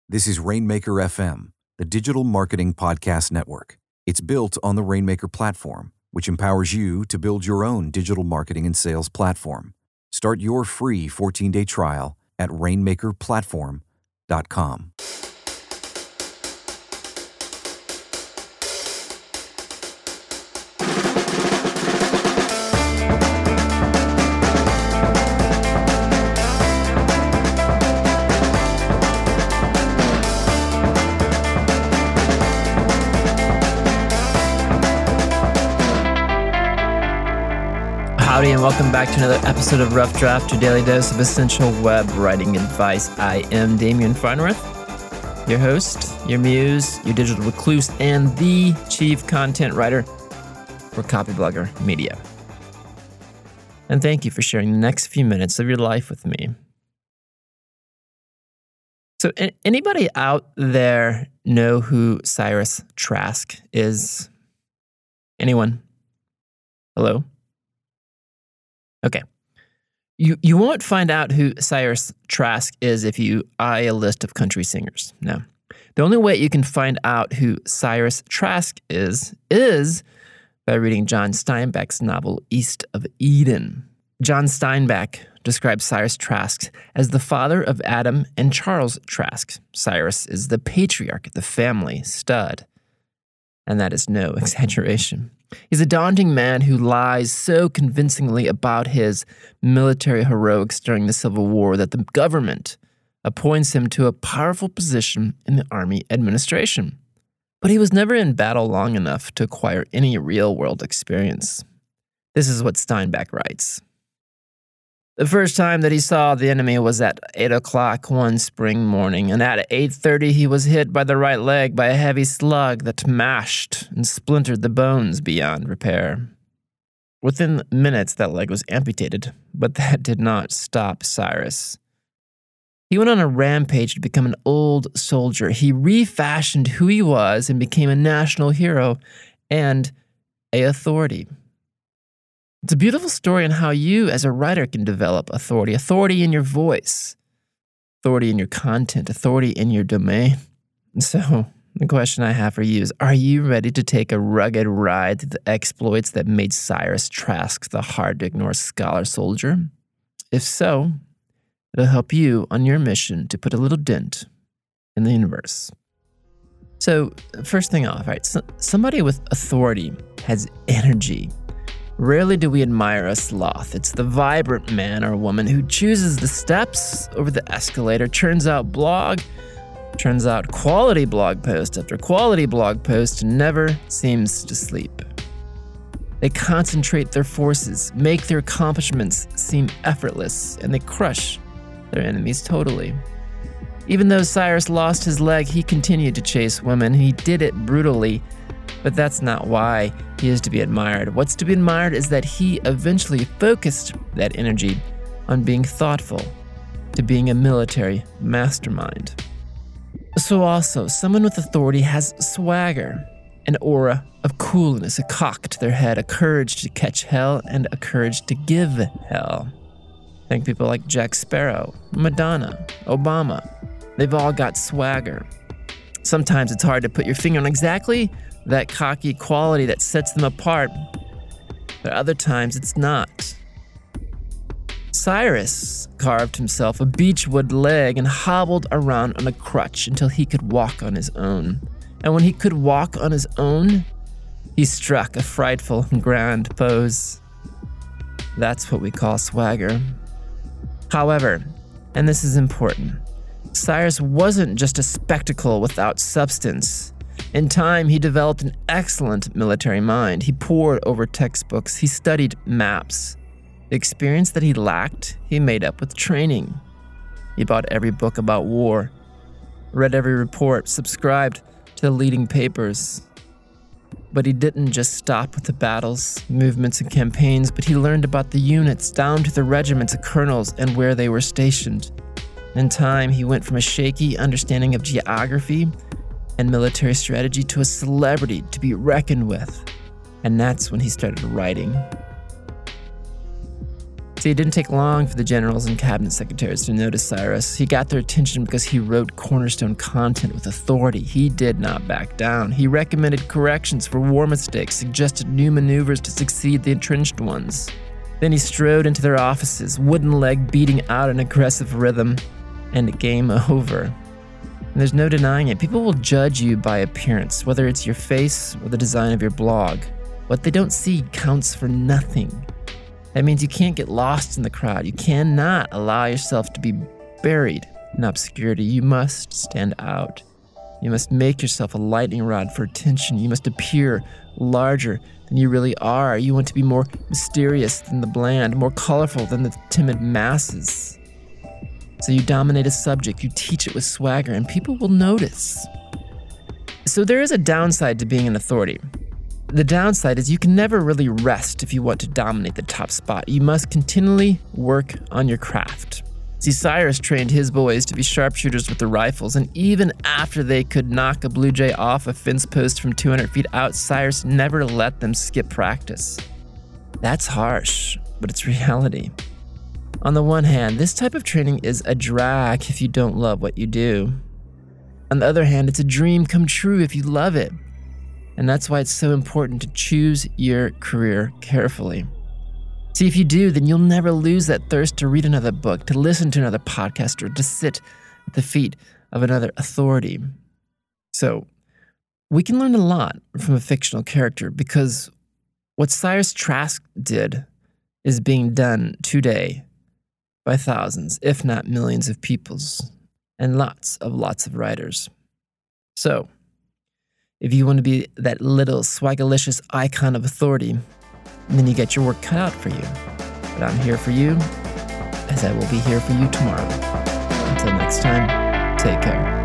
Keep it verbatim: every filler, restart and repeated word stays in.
This is Rainmaker F M, the digital marketing podcast network. It's built on the Rainmaker platform, which empowers you to build your own digital marketing and sales platform. Start your free fourteen-day trial at rainmaker platform dot com. Howdy and welcome back to another episode of Rough Draft, your daily dose of essential web writing advice. I am Damian Farnworth, your host, your muse, your digital recluse, and the chief content writer for Copyblogger Media. And thank you for sharing the next few minutes of your life with me. So anybody out there know who Cyrus Trask is? Anyone? Hello? Okay. You you won't find out who Cyrus Trask is if you eye a list of country singers. No. The only way you can find out who Cyrus Trask is, is by reading John Steinbeck's novel East of Eden. John Steinbeck describes Cyrus Trask as the father of Adam and Charles Trask. Cyrus is the patriarch of the family stud. And that is no exaggeration. He's a daunting man who lies so convincingly about his military heroics during the Civil War that the government appoints him to a powerful position in the Army administration. But he was never in battle long enough to acquire any real-world experience. This is what Steinbeck writes. The first time that he saw the enemy was at eight o'clock one spring morning, and at eight thirty he was hit by the right leg by a heavy slug that mashed and splintered the bones beyond repair. Within minutes, that leg was amputated, but that did not stop Cyrus. He went on a rampage to become an old soldier. He refashioned who he was and became a national hero and an authority. It's a beautiful story on how you, as a writer, can develop authority. Authority in your voice, authority in your content, authority in your domain. So, the question I have for you is, are you ready to take a rugged ride through the exploits that made Cyrus Trask the hard-to-ignore scholar soldier? If so, it'll help you on your mission to put a little dent in the universe. So, first thing off, right? So, somebody with authority has energy. Rarely do we admire a sloth. It's the vibrant man or woman who chooses the steps over the escalator, turns out blog, turns out quality blog post after quality blog post, and never seems to sleep. They concentrate their forces, make their accomplishments seem effortless, and they crush their enemies totally. Even though Cyrus lost his leg, he continued to chase women. He did it brutally. But that's not why he is to be admired. What's to be admired is that he eventually focused that energy on being thoughtful, to being a military mastermind. So also, someone with authority has swagger, an aura of coolness, a cock to their head, a courage to catch hell, and a courage to give hell. Think people like Jack Sparrow, Madonna, Obama. They've all got swagger. Sometimes it's hard to put your finger on exactly that cocky quality that sets them apart, but other times it's not. Cyrus carved himself a beechwood leg and hobbled around on a crutch until he could walk on his own. And when he could walk on his own, he struck a frightful and grand pose. That's what we call swagger. However, and this is important, Cyrus wasn't just a spectacle without substance. In time, he developed an excellent military mind. He pored over textbooks. He studied maps. The experience that he lacked, he made up with training. He bought every book about war, read every report, subscribed to the leading papers. But he didn't just stop with the battles, movements, and campaigns, but he learned about the units down to the regiments of colonels and where they were stationed. In time, he went from a shaky understanding of geography and military strategy to a celebrity to be reckoned with. And that's when he started writing. See, it didn't take long for the generals and cabinet secretaries to notice Cyrus. He got their attention because he wrote cornerstone content with authority. He did not back down. He recommended corrections for war mistakes, suggested new maneuvers to succeed the entrenched ones. Then he strode into their offices, wooden leg beating out an aggressive rhythm, and game over. And there's no denying it. People will judge you by appearance, whether it's your face or the design of your blog. What they don't see counts for nothing. That means you can't get lost in the crowd. You cannot allow yourself to be buried in obscurity. You must stand out. You must make yourself a lightning rod for attention. You must appear larger than you really are. You want to be more mysterious than the bland, more colorful than the timid masses. So you dominate a subject, you teach it with swagger, and people will notice. So there is a downside to being an authority. The downside is you can never really rest if you want to dominate the top spot. You must continually work on your craft. See, Cyrus trained his boys to be sharpshooters with their rifles, and even after they could knock a blue jay off a fence post from two hundred feet out, Cyrus never let them skip practice. That's harsh, but it's reality. On the one hand, this type of training is a drag if you don't love what you do. On the other hand, it's a dream come true if you love it. And that's why it's so important to choose your career carefully. See, if you do, then you'll never lose that thirst to read another book, to listen to another podcast, or to sit at the feet of another authority. So, we can learn a lot from a fictional character because what Cyrus Trask did is being done today by thousands, if not millions of peoples, and lots of lots of writers. So, if you want to be that little swagalicious icon of authority, then you get your work cut out for you. But I'm here for you, as I will be here for you tomorrow. Until next time, take care.